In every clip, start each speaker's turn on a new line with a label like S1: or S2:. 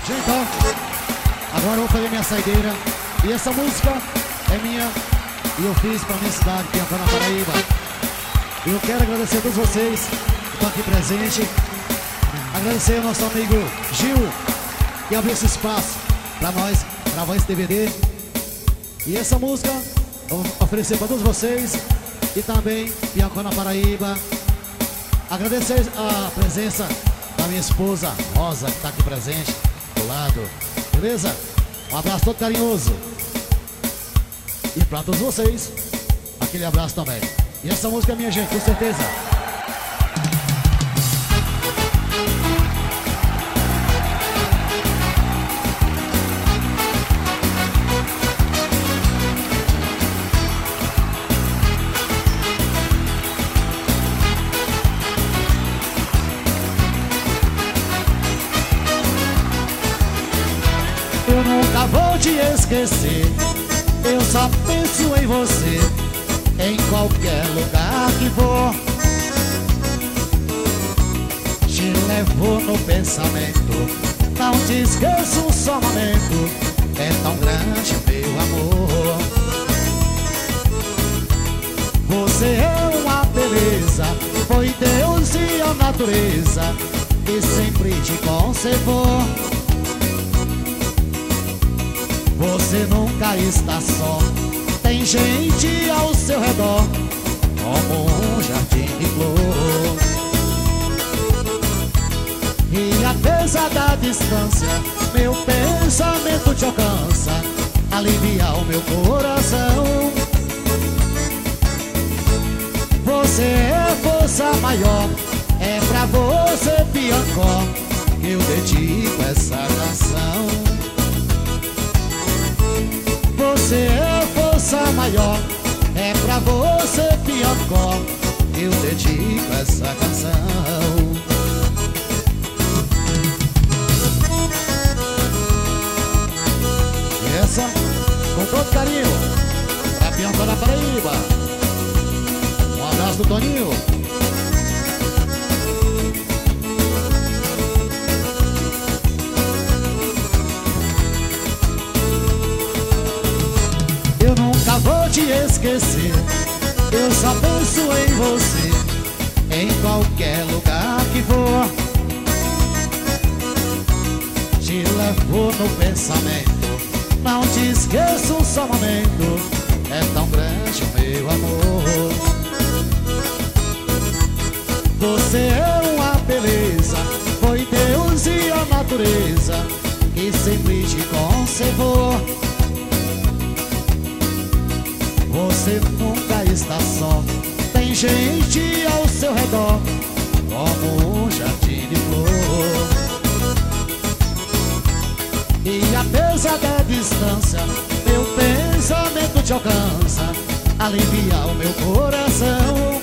S1: Gente, ó, agora eu vou fazer minha saideira. E essa música é minha e eu fiz pra minha cidade, Piancó, na Paraíba. E eu quero agradecer a todos vocês que estão aqui presentes. Agradecer ao nosso amigo Gil, que abriu esse espaço pra nós gravar esse DVD. E essa música eu vou oferecer pra todos vocês. E também Piancó, na Paraíba. Agradecer a presença da minha esposa Rosa, que tá aqui presente do lado. Beleza? Um abraço todo carinhoso. E pra todos vocês, aquele abraço também. E essa música é minha, gente, com certeza. Eu nunca vou te esquecer, eu só penso em você, em qualquer lugar que for. Te levo no pensamento, não te esqueço um só momento. É tão grande meu amor. Você é uma beleza, foi Deus e a natureza que sempre te conservou. Você nunca está só, tem gente ao seu redor, como um jardim de flor. E apesar da distância, meu pensamento te alcança, alivia o meu coração. Você é força maior, é pra você, Piancó, que eu dedico essa canção. Você é força maior, é pra você, Piancó, eu dedico essa canção. E essa, com todo carinho, pra Piancó, na Paraíba. Um abraço do Toninho. Eu nunca vou te esquecer, eu só penso em você, em qualquer lugar que for. Te levo no pensamento, não te esqueço um só momento. É tão grande o meu amor. Você é uma beleza, foi Deus e a natureza que sempre te conservou. Você nunca está só, tem gente ao seu redor, como um jardim de flor. E apesar da distância, meu pensamento te alcança, alivia o meu coração.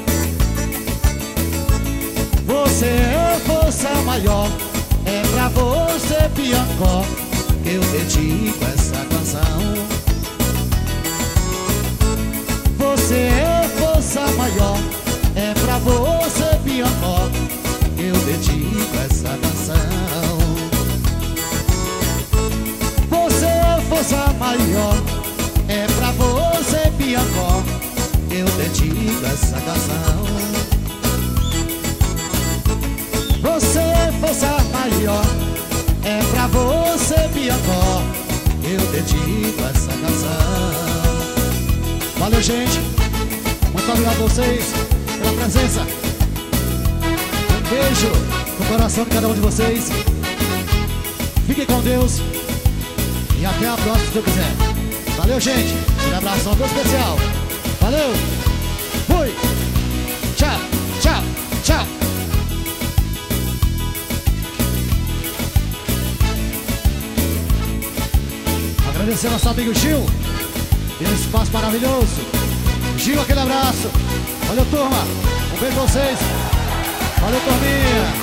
S1: Você é força maior, é pra você, Piancó, que eu dedico essa canção. Você é força maior, é pra você, Piancó, eu dedico essa canção. Você é força maior, é pra você, Piancó, eu dedico essa canção. Você é força maior, é pra você, Piancó, eu dedico essa canção. Valeu, gente. Muito obrigado a vocês pela presença. Um beijo no coração de cada um de vocês. Fiquem com Deus. E até a próxima, se Deus quiser. Valeu, gente. Um abração todo especial. Valeu. Fui. Tchau, tchau, tchau. Agradecer ao nosso amigo Gil. E esse espaço maravilhoso. Gil, aquele abraço. Valeu, turma. Um beijo pra vocês. Valeu, turminha.